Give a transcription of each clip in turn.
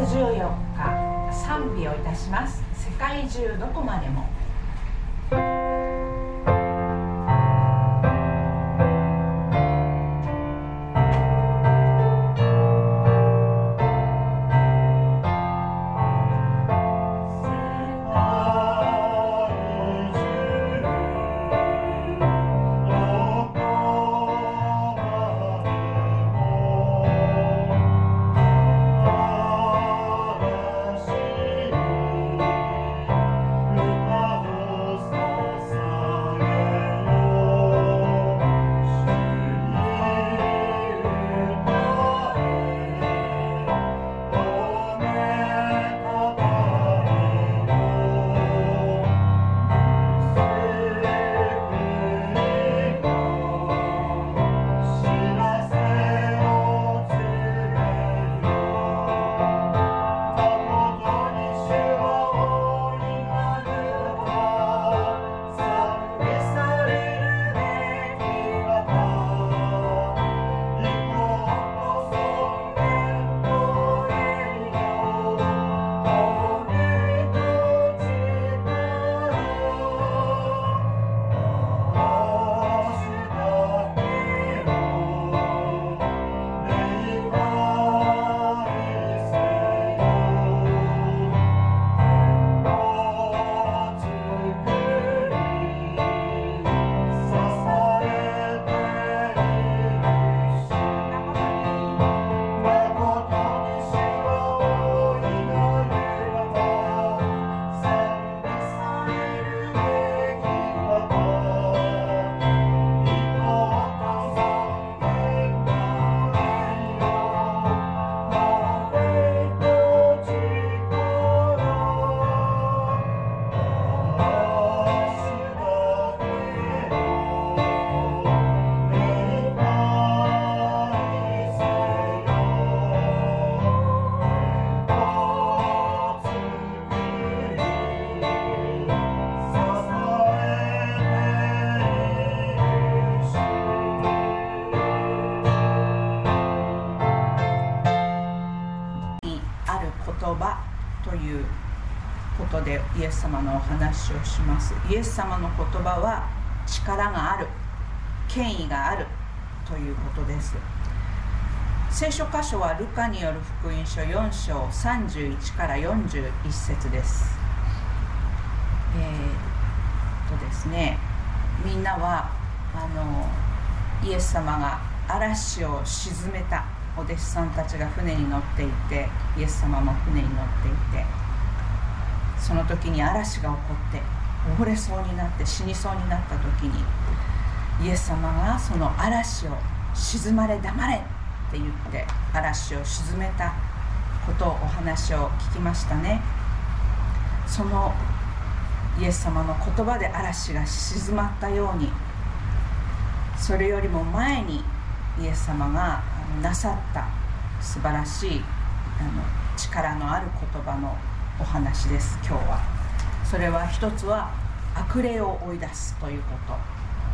日賛美をいたします。世界中どこまでも。イエス様のお話をします。イエス様の言葉は力がある、権威があるということです。聖書箇所はルカによる福音書4章31から41節です。ですね、みんなはイエス様が嵐を沈めた、お弟子さんたちが船に乗っていて、イエス様も船に乗っていて、その時に嵐が起こって溺れそうになって死にそうになった時に、イエス様がその嵐を沈まれ黙れって言って嵐を沈めたことを、お話を聞きましたね。そのイエス様の言葉で嵐が静まったように、それよりも前にイエス様がなさった素晴らしい力のある言葉のお話です。今日はそれは、一つは悪霊を追い出すということ、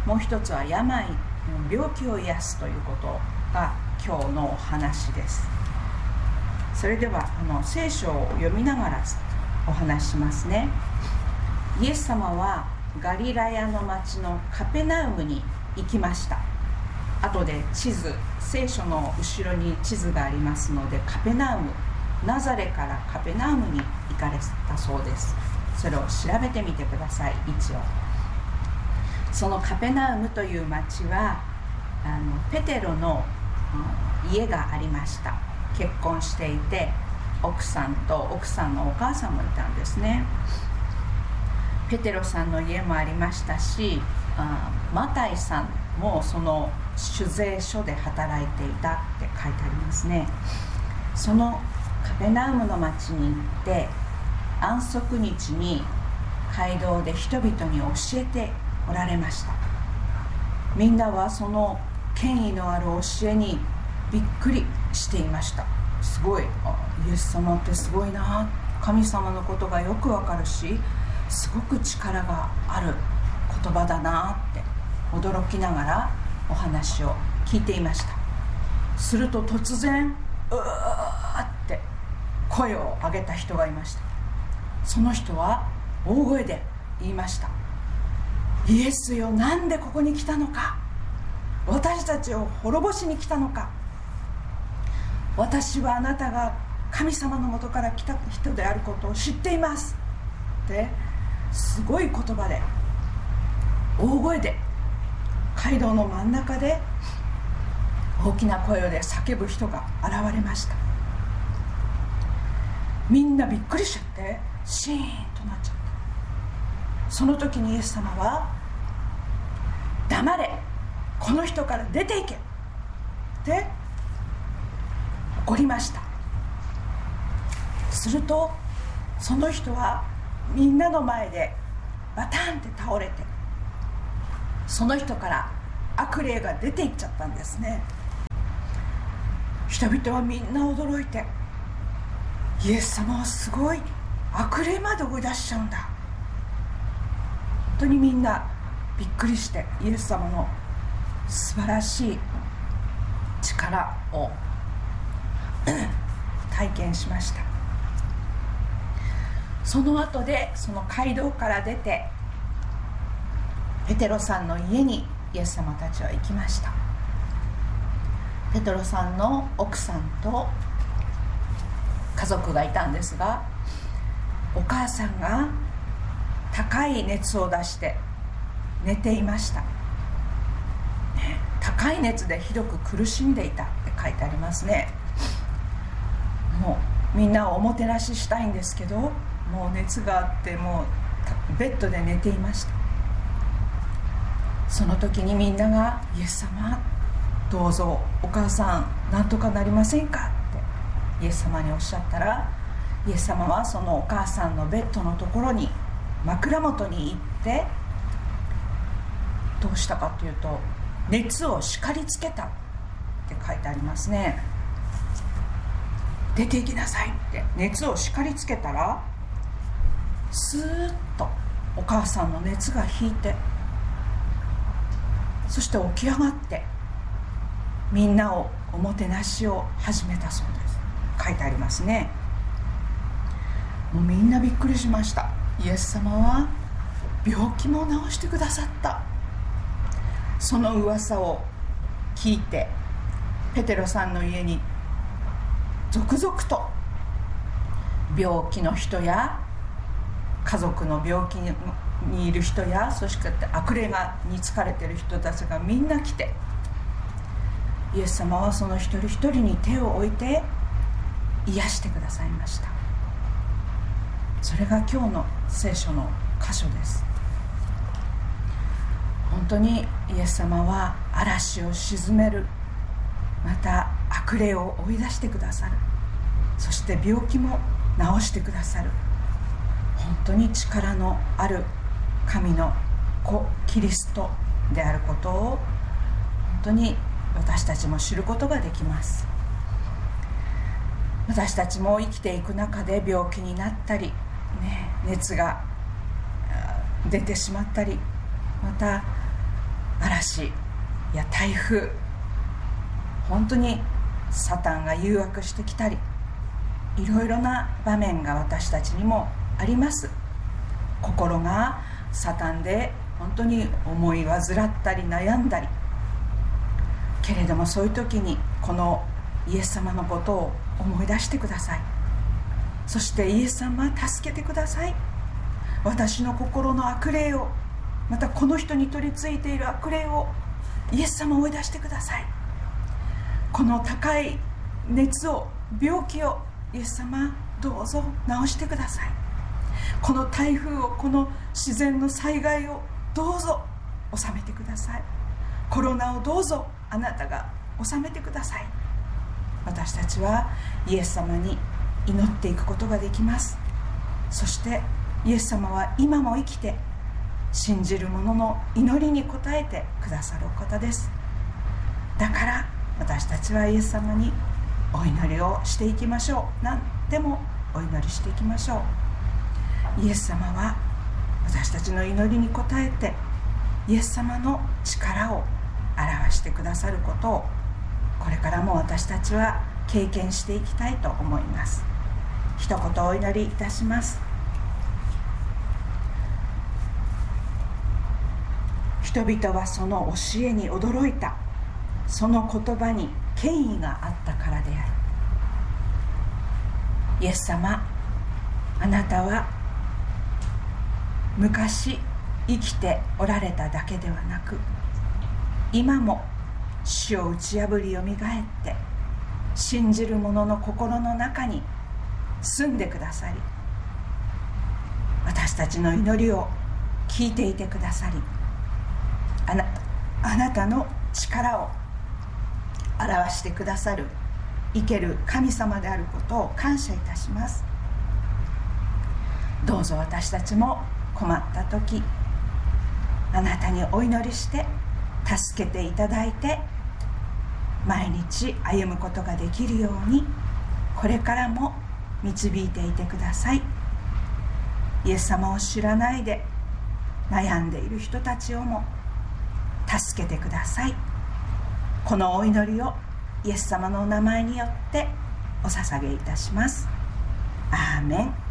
もう一つは病気を癒すということが今日のお話です。それでは聖書を読みながらお話しますね。イエス様はガリラヤの町のカペナウムに行きました。後で聖書の後ろに地図がありますので、カペナウム、ナザレからカペナウムに行かれたそうです。それを調べてみてください。一応そのカペナウムという町はペテロの家がありました。結婚していて、奥さんと奥さんのお母さんもいたんですね。ペテロさんの家もありましたし、マタイさんもその酒税所で働いていたって書いてありますね。そのカペナウムの町に行って、安息日に街道で人々に教えておられました。みんなはその権威のある教えにびっくりしていました。すごい、イエス様ってすごいな、神様のことがよくわかるし、すごく力がある言葉だなって驚きながらお話を聞いていました。すると突然、うーって声を上げた人がいました。その人は大声で言いました。イエスよ、なんでここに来たのか。私たちを滅ぼしに来たのか。私はあなたが神様のもとから来た人であることを知っていますってすごい言葉で、大声で、街道の真ん中で大きな声で叫ぶ人が現れました。みんなびっくりしちゃってシーンとなっちゃった。その時にイエス様は、黙れ、この人から出ていけって怒りました。するとその人はみんなの前でバタンって倒れて、その人から悪霊が出ていっちゃったんですね。人々はみんな驚いて、イエス様はすごい、悪霊まで追い出しちゃうんだ。本当にみんなびっくりしてイエス様の素晴らしい力を体験しました。その後でその街道から出てペテロさんの家にイエス様たちは行きました。ペテロさんの奥さんと家族がいたんですが、お母さんが高い熱を出して寝ていました。高い熱でひどく苦しんでいたって書いてありますね。もうみんなをおもてなししたいんですけど、もう熱があってもうベッドで寝ていました。その時にみんなが、イエス様どうぞお母さんなんとかなりませんかってイエス様におっしゃったら、イエス様はそのお母さんのベッドのところに枕元に行って、どうしたかというと、熱を叱りつけたって書いてありますね。出て行きなさいって熱を叱りつけたら、スーッとお母さんの熱が引いて、そして起き上がってみんなをおもてなしを始めたそうです。書いてありますね。もうみんなびっくりしました。イエス様は病気も治してくださった。その噂を聞いてペテロさんの家に続々と病気の人や家族の病気にいる人や、そして悪霊に疲れている人たちがみんな来て、イエス様はその一人一人に手を置いて癒してくださいました。それが今日の聖書の箇所です。本当にイエス様は嵐を鎮める、また悪霊を追い出してくださる、そして病気も治してくださる、本当に力のある神の子キリストであることを本当に私たちも知ることができます。私たちも生きていく中で病気になったり、熱が出てしまったり、また嵐や台風、本当にサタンが誘惑してきたり、いろいろな場面が私たちにもあります。心がサタンで本当に思い患ったり悩んだり、けれどもそういう時にこのイエス様のことを思い出してください。そしてイエス様助けてください。私の心の悪霊を、またこの人に取り付いている悪霊をイエス様追い出してください。この高い熱を、病気をイエス様どうぞ治してください。この台風を、この自然の災害をどうぞ収めてください。コロナをどうぞあなたが収めてください。私たちはイエス様に祈っていくことができます。そしてイエス様は今も生きて、信じる者の祈りに応えてくださるお方です。だから私たちはイエス様にお祈りをしていきましょう。何でもお祈りしていきましょう。イエス様は私たちの祈りに応えて、イエス様の力を表してくださることを、これからも私たちは経験していきたいと思います。 一言お祈りいたします。人々はその教えに驚いた。その言葉に権威があったからである。イエス様、あなたは昔生きておられただけではなく、今も死を打ち破りよみがえって信じる者の心の中に住んでくださり、私たちの祈りを聞いていてくださり、あなたの力を表してくださる生ける神様であることを感謝いたします。どうぞ私たちも困った時、あなたにお祈りして助けていただいて、毎日歩むことができるようにこれからも導いていてください。イエス様を知らないで悩んでいる人たちをも助けてください。このお祈りをイエス様のお名前によってお捧げいたします。アーメン。